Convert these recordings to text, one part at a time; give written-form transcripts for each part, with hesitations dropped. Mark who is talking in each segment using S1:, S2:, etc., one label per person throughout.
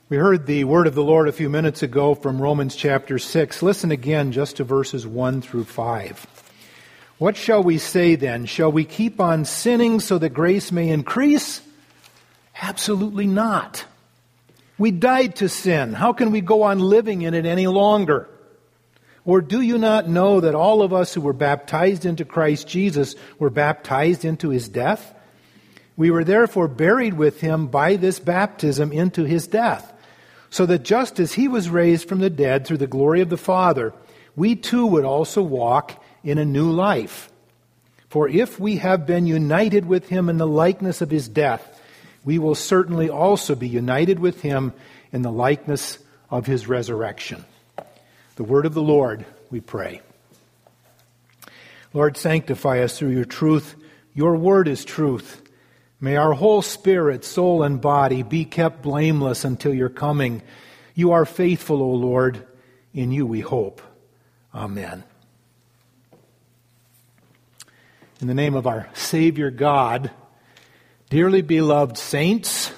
S1: We heard the word of the Lord a few minutes ago from Romans chapter 6. Listen again just to verses 1 through 5. What shall we say then? Shall we keep on sinning so that grace may increase? Absolutely not. We died to sin. How can we go on living in it any longer? Or do you not know that all of us who were baptized into Christ Jesus were baptized into His death? We were therefore buried with Him by this baptism into His death, so that just as He was raised from the dead through the glory of the Father, we too would also walk in a new life. For if we have been united with Him in the likeness of His death, we will certainly also be united with Him in the likeness of His resurrection. The word of the Lord, we pray. Lord, sanctify us through your truth. Your word is truth. May our whole spirit, soul, and body be kept blameless until your coming. You are faithful, O Lord. In you we hope. Amen. In the name of our Savior God, dearly beloved saints,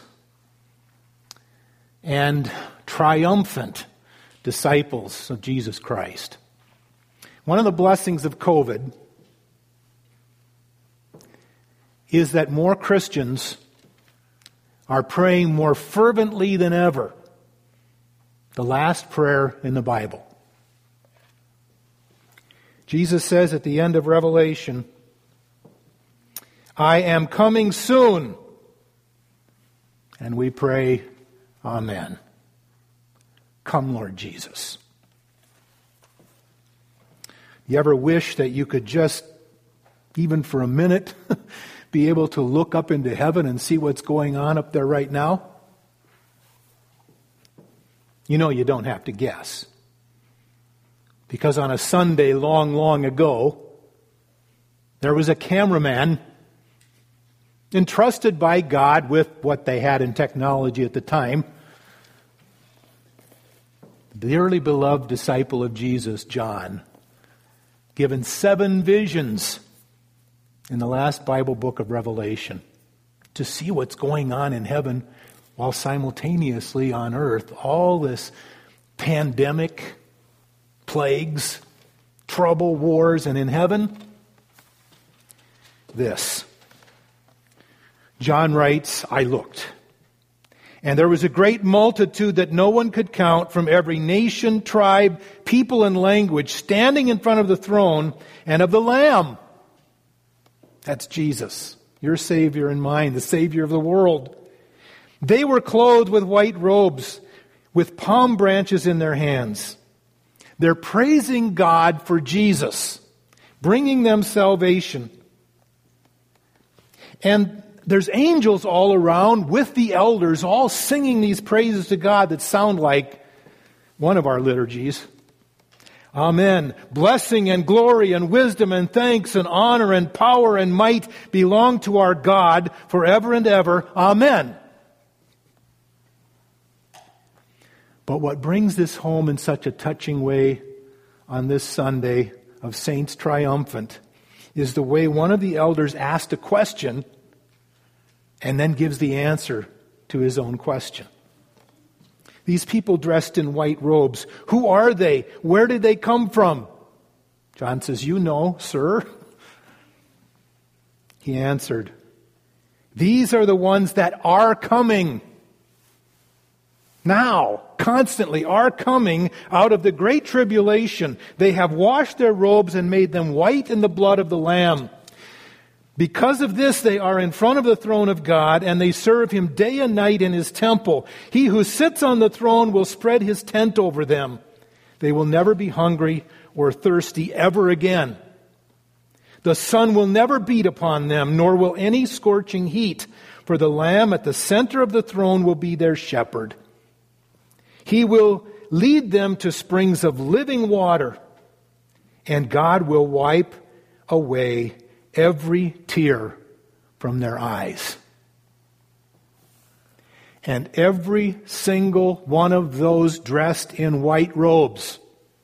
S1: and triumphant disciples of Jesus Christ. One of the blessings of COVID is that more Christians are praying more fervently than ever the last prayer in the Bible. Jesus says at the end of Revelation, I am coming soon. And we pray, Amen. Come, Lord Jesus. You ever wish that you could just, even for a minute, be able to look up into heaven and see what's going on up there right now? You know you don't have to guess. Because on a Sunday long, long ago, there was a cameraman entrusted by God with what they had in technology at the time. The dearly beloved disciple of Jesus, John, given 7 visions in the last Bible book of Revelation to see what's going on in heaven while simultaneously on earth, all this pandemic, plagues, trouble, wars, and in heaven, this. John writes, I looked, and there was a great multitude that no one could count from every nation, tribe, people, and language standing in front of the throne and of the Lamb. That's Jesus, your Savior and mine, the Savior of the world. They were clothed with white robes, with palm branches in their hands. They're praising God for Jesus, bringing them salvation. And there's angels all around with the elders, all singing these praises to God that sound like one of our liturgies. Amen. Blessing and glory and wisdom and thanks and honor and power and might belong to our God forever and ever. Amen. But what brings this home in such a touching way on this Sunday of Saints Triumphant is the way one of the elders asked a question and then gives the answer to his own question. These people dressed in white robes, who are they? Where did they come from? John says, you know, sir. He answered, these are the ones that are coming. Now, constantly are coming out of the great tribulation. They have washed their robes and made them white in the blood of the Lamb. Because of this, they are in front of the throne of God, and they serve Him day and night in His temple. He who sits on the throne will spread His tent over them. They will never be hungry or thirsty ever again. The sun will never beat upon them, nor will any scorching heat, for the Lamb at the center of the throne will be their shepherd. He will lead them to springs of living water, and God will wipe away every tear from their eyes. And every single one of those dressed in white robes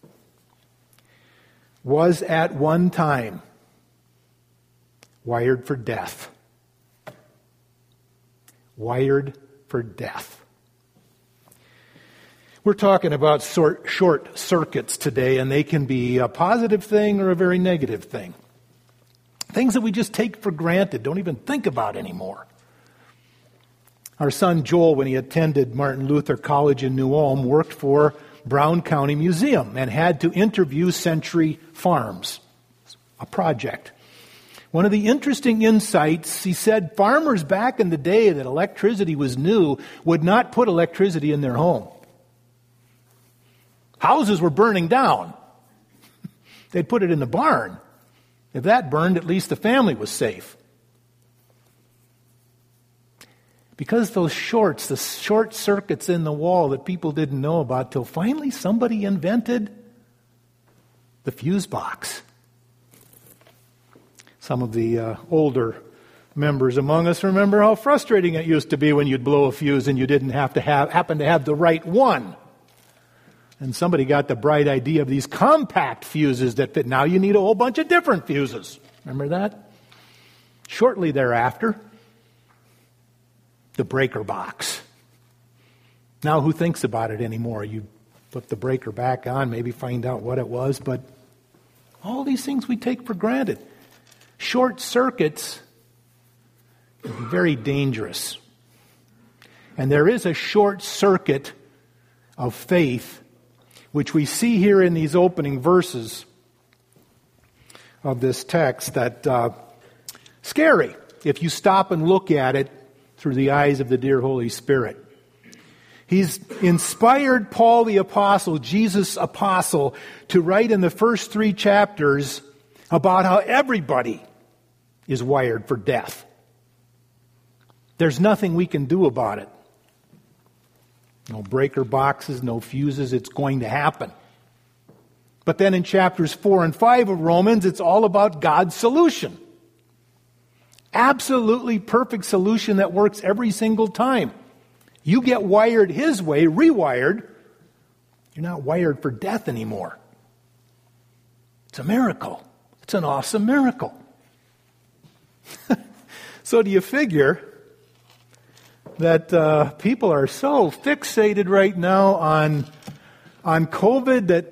S1: was at one time wired for death. Wired for death. We're talking about short circuits today, and they can be a positive thing or a very negative thing. Things that we just take for granted, don't even think about anymore. Our son Joel, when he attended Martin Luther College in New Ulm, worked for Brown County Museum and had to interview Century Farms, a project. One of the interesting insights, he said farmers back in the day that electricity was new would not put electricity in their home. Houses were burning down. They'd put it in the barn. If that burned, at least the family was safe. Because the short circuits in the wall that people didn't know about till finally somebody invented the fuse box. Some of the older members among us remember how frustrating it used to be when you'd blow a fuse and you didn't happen to have the right one. And somebody got the bright idea of these compact fuses that fit. Now you need a whole bunch of different fuses. Remember that? Shortly thereafter, the breaker box. Now who thinks about it anymore? You put the breaker back on, maybe find out what it was, but all these things we take for granted. Short circuits can be very dangerous. And there is a short circuit of faith which we see here in these opening verses of this text that scary if you stop and look at it through the eyes of the dear Holy Spirit. He's inspired Paul the Apostle, Jesus' apostle, to write in the first 3 chapters about how everybody is wired for death. There's nothing we can do about it. No breaker boxes, no fuses, it's going to happen. But then in chapters 4 and 5 of Romans, it's all about God's solution. Absolutely perfect solution that works every single time. You get wired His way, rewired, you're not wired for death anymore. It's a miracle. It's an awesome miracle. So do you figure that people are so fixated right now on COVID that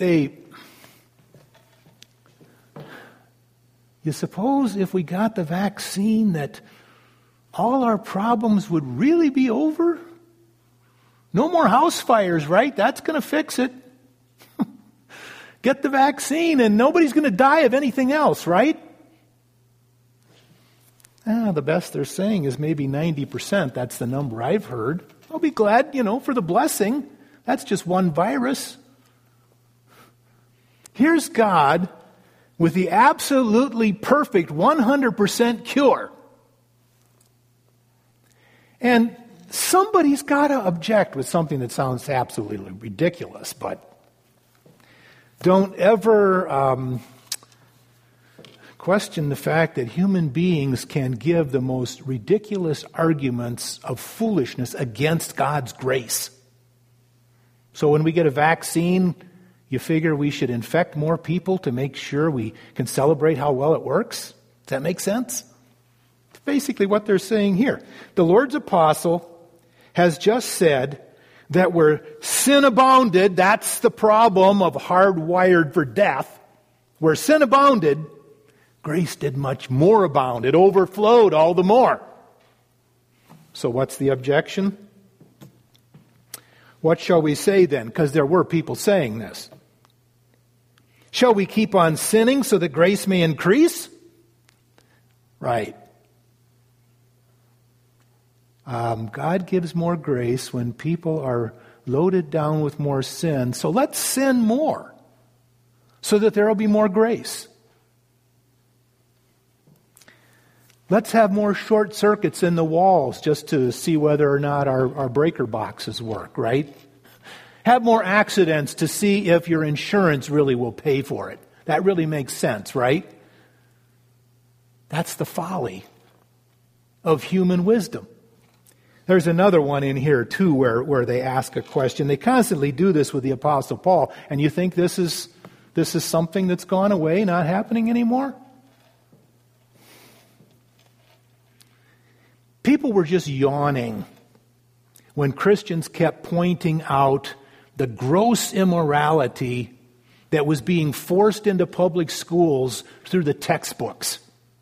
S1: you suppose if we got the vaccine that all our problems would really be over? No more house fires, right? That's going to fix it. Get the vaccine and nobody's going to die of anything else, right? The best they're saying is maybe 90%. That's the number I've heard. I'll be glad, for the blessing. That's just one virus. Here's God with the absolutely perfect 100% cure. And somebody's got to object with something that sounds absolutely ridiculous, but don't ever question the fact that human beings can give the most ridiculous arguments of foolishness against God's grace. So when we get a vaccine, you figure we should infect more people to make sure we can celebrate how well it works? Does that make sense? It's basically what they're saying here. The Lord's apostle has just said that where sin abounded, that's the problem of hardwired for death. Where sin abounded, grace did much more abound. It overflowed all the more. So what's the objection? What shall we say then? Because there were people saying this. Shall we keep on sinning so that grace may increase? Right. God gives more grace when people are loaded down with more sin. So let's sin more so that there will be more grace. Let's have more short circuits in the walls just to see whether or not our breaker boxes work, right? Have more accidents to see if your insurance really will pay for it. That really makes sense, right? That's the folly of human wisdom. There's another one in here, too, where they ask a question. They constantly do this with the Apostle Paul. And you think this is something that's gone away, not happening anymore? People were just yawning when Christians kept pointing out the gross immorality that was being forced into public schools through the textbooks.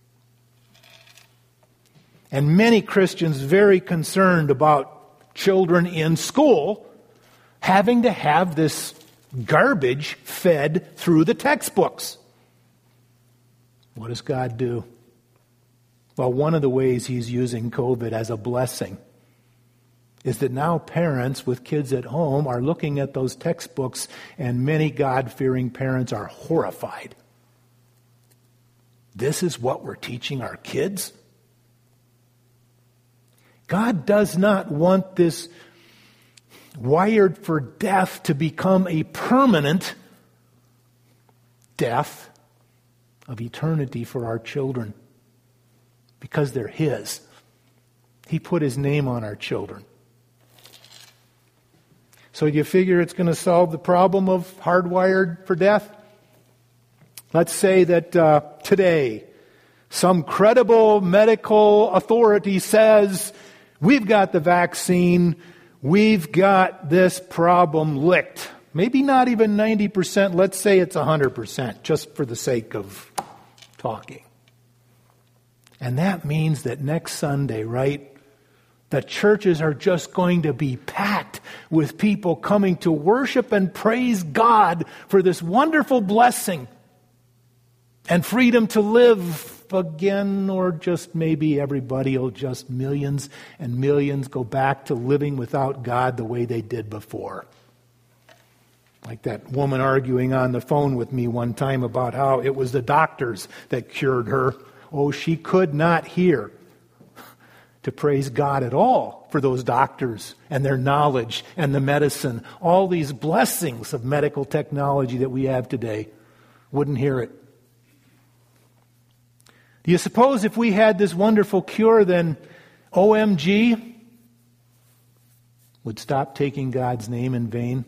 S1: And many Christians very concerned about children in school having to have this garbage fed through the textbooks. What does God do? Well, one of the ways He's using COVID as a blessing is that now parents with kids at home are looking at those textbooks, and many God-fearing parents are horrified. This is what we're teaching our kids? God does not want this wired for death to become a permanent death of eternity for our children, because they're His. He put His name on our children. So do you figure it's going to solve the problem of hardwired for death? Let's say that today some credible medical authority says, we've got the vaccine, we've got this problem licked. Maybe not even 90%, let's say it's 100%, just for the sake of talking. And that means that next Sunday, right, the churches are just going to be packed with people coming to worship and praise God for this wonderful blessing and freedom to live again, or just maybe everybody will just millions and millions go back to living without God the way they did before. Like that woman arguing on the phone with me one time about how it was the doctors that cured her. Oh, she could not hear to praise God at all for those doctors and their knowledge and the medicine. All these blessings of medical technology that we have today. Wouldn't hear it. Do you suppose if we had this wonderful cure, then OMG would stop taking God's name in vain?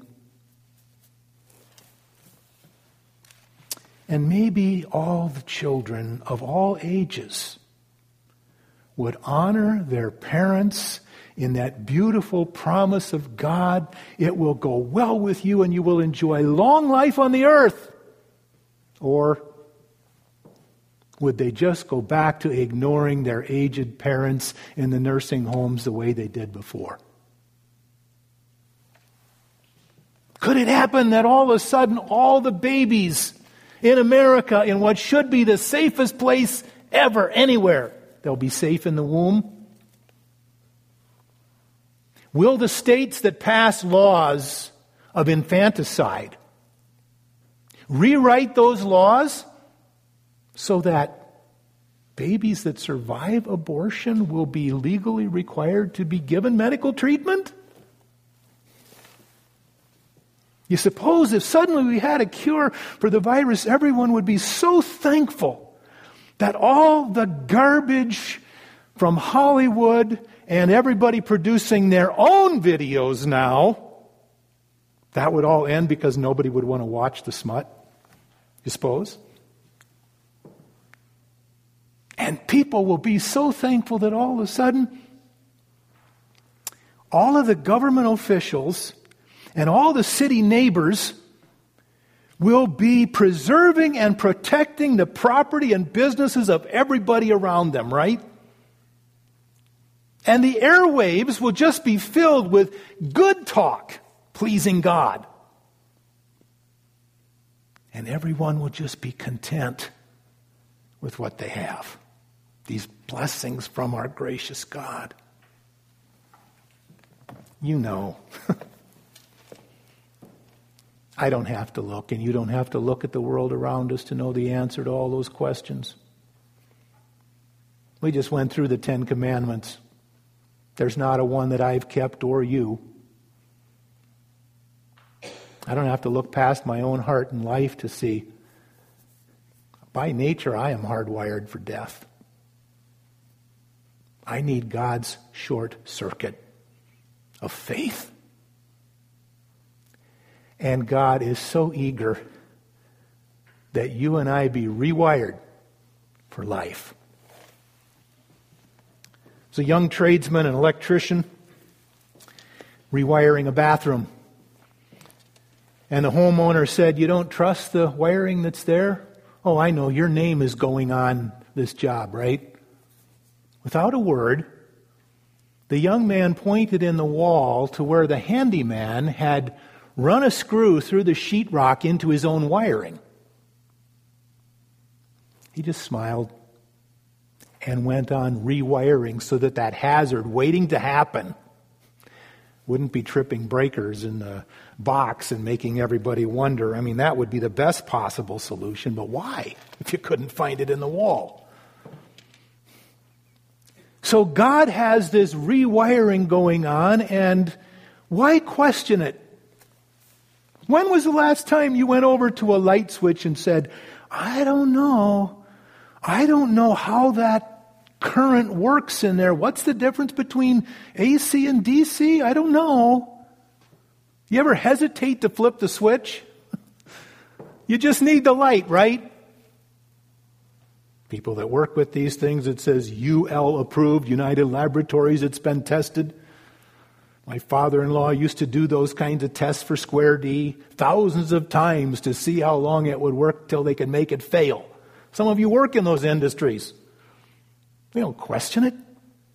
S1: And maybe all the children of all ages would honor their parents in that beautiful promise of God. It will go well with you and you will enjoy long life on the earth. Or would they just go back to ignoring their aged parents in the nursing homes the way they did before? Could it happen that all of a sudden all the babies in America, in what should be the safest place ever, anywhere, they'll be safe in the womb? Will the states that pass laws of infanticide rewrite those laws so that babies that survive abortion will be legally required to be given medical treatment? You suppose if suddenly we had a cure for the virus, everyone would be so thankful that all the garbage from Hollywood and everybody producing their own videos now, that would all end because nobody would want to watch the smut, you suppose? And people will be so thankful that all of a sudden, all of the government officials and all the city neighbors will be preserving and protecting the property and businesses of everybody around them, right? And the airwaves will just be filled with good talk, pleasing God. And everyone will just be content with what they have. These blessings from our gracious God. You know. I don't have to look, and you don't have to look at the world around us to know the answer to all those questions. We just went through the 10 Commandments. There's not a one that I've kept or you. I don't have to look past my own heart and life to see. By nature, I am hardwired for death. I need God's short circuit of faith. And God is so eager that you and I be rewired for life. As a young tradesman and electrician, rewiring a bathroom. And the homeowner said, "You don't trust the wiring that's there? Oh, I know, your name is going on this job, right?" Without a word, the young man pointed in the wall to where the handyman had run a screw through the sheetrock into his own wiring. He just smiled and went on rewiring so that that hazard waiting to happen wouldn't be tripping breakers in the box and making everybody wonder. I mean, that would be the best possible solution, but why if you couldn't find it in the wall? So God has this rewiring going on, and why question it? When was the last time you went over to a light switch and said, I don't know how that current works in there. What's the difference between AC and DC? I don't know. You ever hesitate to flip the switch? You just need the light, right? People that work with these things, it says UL approved, United Laboratories, it's been tested. My father-in-law used to do those kinds of tests for Square D thousands of times to see how long it would work till they could make it fail. Some of you work in those industries. We don't question it.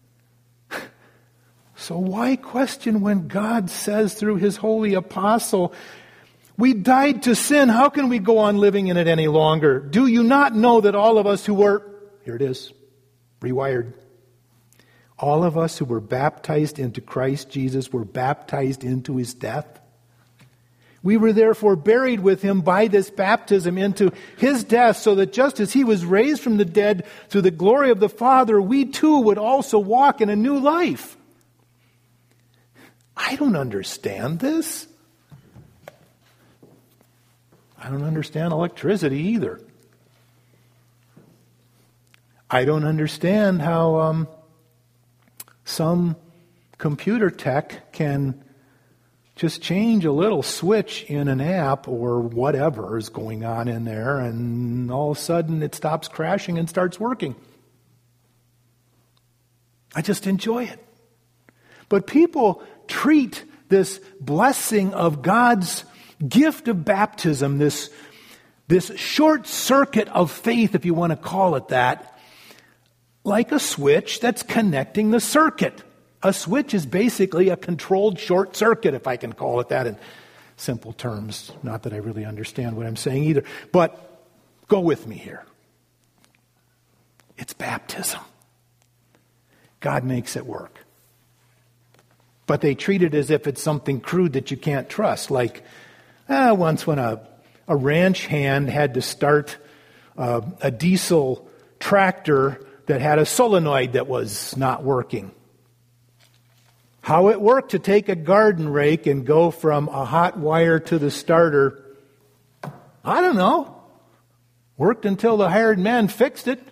S1: So why question when God says through His holy apostle, we died to sin, how can we go on living in it any longer? Do you not know that all of us who were, here it is, rewired, all of us who were baptized into Christ Jesus were baptized into His death? We were therefore buried with Him by this baptism into His death, so that just as He was raised from the dead through the glory of the Father, we too would also walk in a new life. I don't understand this. I don't understand electricity either. I don't understand how some computer tech can just change a little switch in an app or whatever is going on in there, and all of a sudden it stops crashing and starts working. I just enjoy it. But people treat this blessing of God's gift of baptism, this short circuit of faith, if you want to call it that, like a switch that's connecting the circuit. A switch is basically a controlled short circuit, if I can call it that in simple terms. Not that I really understand what I'm saying either. But go with me here. It's baptism. God makes it work. But they treat it as if it's something crude that you can't trust. Like once when a ranch hand had to start a diesel tractor that had a solenoid that was not working. How it worked to take a garden rake and go from a hot wire to the starter, I don't know. Worked until the hired man fixed it.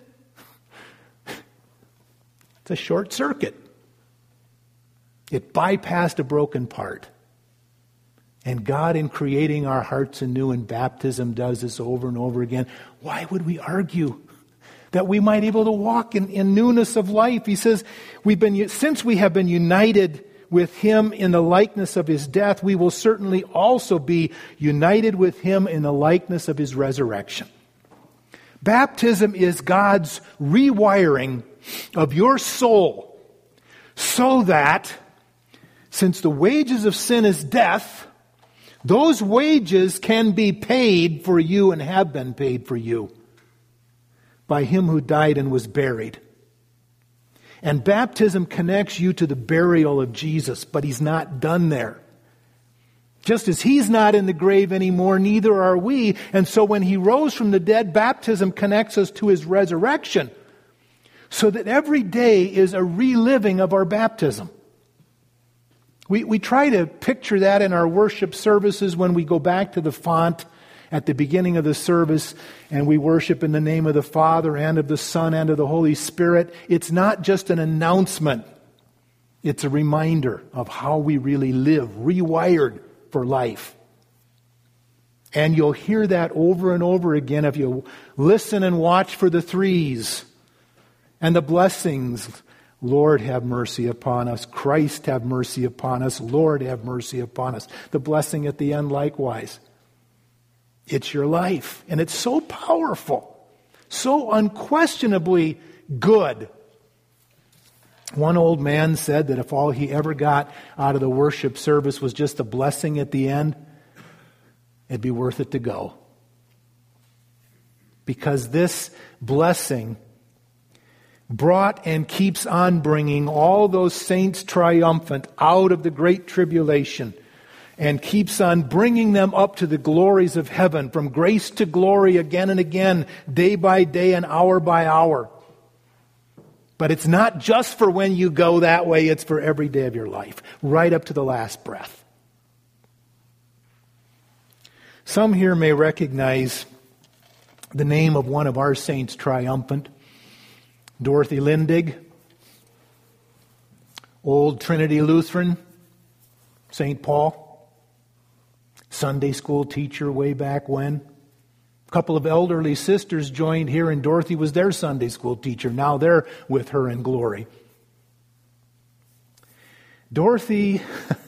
S1: It's a short circuit. It bypassed a broken part. And God, in creating our hearts anew in baptism, does this over and over again. Why would we argue? That we might be able to walk in newness of life. He says, since we have been united with Him in the likeness of His death, we will certainly also be united with Him in the likeness of His resurrection. Baptism is God's rewiring of your soul so that, since the wages of sin is death, those wages can be paid for you and have been paid for you by Him who died and was buried. And baptism connects you to the burial of Jesus, but He's not done there. Just as He's not in the grave anymore, neither are we. And so when He rose from the dead, baptism connects us to His resurrection. So that every day is a reliving of our baptism. We try to picture that in our worship services when we go back to the font at the beginning of the service and we worship in the name of the Father and of the Son and of the Holy Spirit. It's not just an announcement. It's a reminder of how we really live, rewired for life. And you'll hear that over and over again if you listen and watch for the threes and the blessings. Lord, have mercy upon us. Christ, have mercy upon us. Lord, have mercy upon us. The blessing at the end likewise. It's your life. And it's so powerful, so unquestionably good. One old man said that if all he ever got out of the worship service was just a blessing at the end, it'd be worth it to go. Because this blessing brought and keeps on bringing all those saints triumphant out of the great tribulation and keeps on bringing them up to the glories of heaven, from grace to glory again and again, day by day and hour by hour. But it's not just for when you go that way, it's for every day of your life, right up to the last breath. Some here may recognize the name of one of our saints triumphant, Dorothy Lindig, Old Trinity Lutheran, St. Paul, Sunday school teacher way back when. A couple of elderly sisters joined here, and Dorothy was their Sunday school teacher. Now they're with her in glory. Dorothy,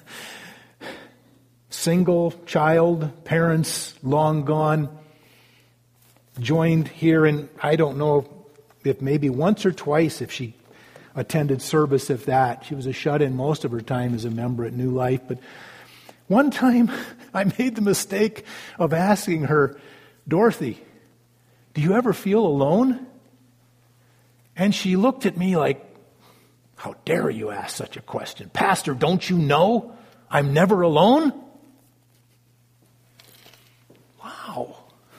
S1: single child, parents long gone, joined here, and I don't know if maybe once or twice if she attended service, if that. She was a shut-in most of her time as a member at New Life. But one time I made the mistake of asking her, Dorothy, do you ever feel alone? And she looked at me like, how dare you ask such a question? Pastor, don't you know I'm never alone? Wow.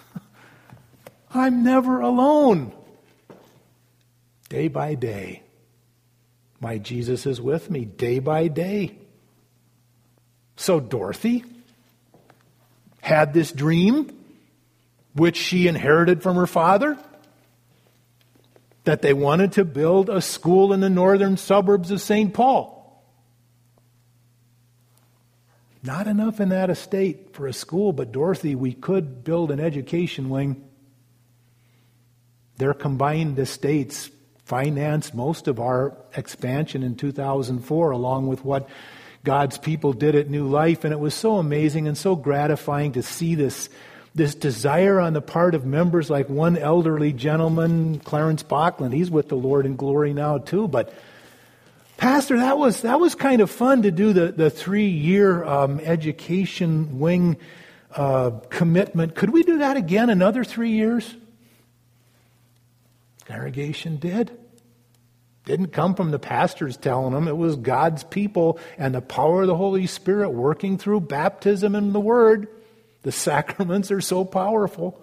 S1: I'm never alone. Day by day, my Jesus is with me, day by day. So Dorothy had this dream, which she inherited from her father, that they wanted to build a school in the northern suburbs of St. Paul. Not enough in that estate for a school, but Dorothy, we could build an education wing. Their combined estates financed most of our expansion in 2004, along with what God's people did at New Life. And it was so amazing and so gratifying to see this desire on the part of members, like one elderly gentleman, Clarence Bachland. He's with the Lord in glory now too. But Pastor, that was kind of fun to do the 3-year education wing commitment. Could we do that again, another 3 years? Congregation did. Didn't come from the pastors telling them. It was God's people and the power of the Holy Spirit working through baptism and the Word. The sacraments are so powerful.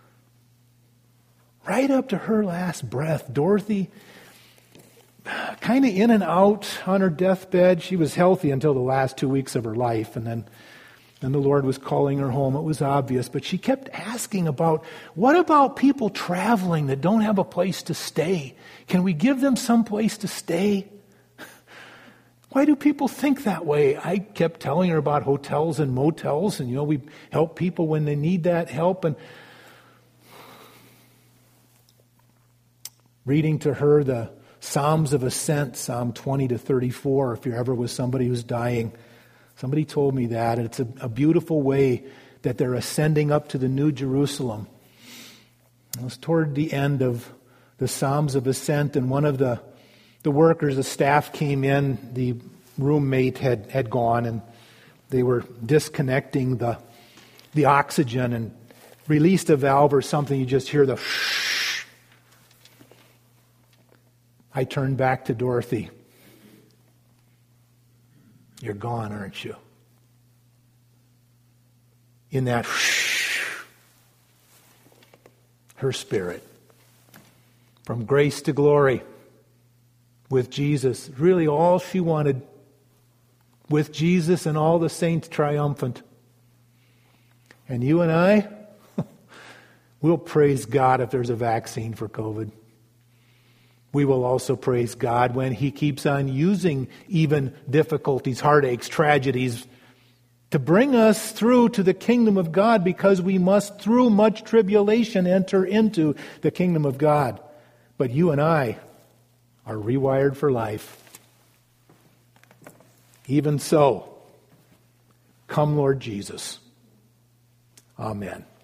S1: Right up to her last breath, Dorothy, kind of in and out on her deathbed. She was healthy until the last 2 weeks of her life, and then the Lord was calling her home. It was obvious, but she kept asking about, what about people traveling that don't have a place to stay? Can we give them some place to stay? Why do people think that way? I kept telling her about hotels and motels, and we help people when they need that help. And reading to her the Psalms of Ascent, Psalm 20 to 34, if you're ever with somebody who's dying. Somebody told me that. And it's a beautiful way that they're ascending up to the New Jerusalem. It was toward the end of the Psalms of Ascent, and one of the workers, the staff came in, the roommate had gone, and they were disconnecting the oxygen and released a valve or something. You just hear the shh. I turned back to Dorothy. You're gone, aren't you? In that shh, her spirit, from grace to glory, with Jesus, really all she wanted, with Jesus and all the saints triumphant. And you and I, we'll praise God if there's a vaccine for COVID. We will also praise God when He keeps on using even difficulties, heartaches, tragedies, to bring us through to the kingdom of God, because we must, through much tribulation, enter into the kingdom of God. But you and I are rewired for life. Even so, come Lord Jesus. Amen.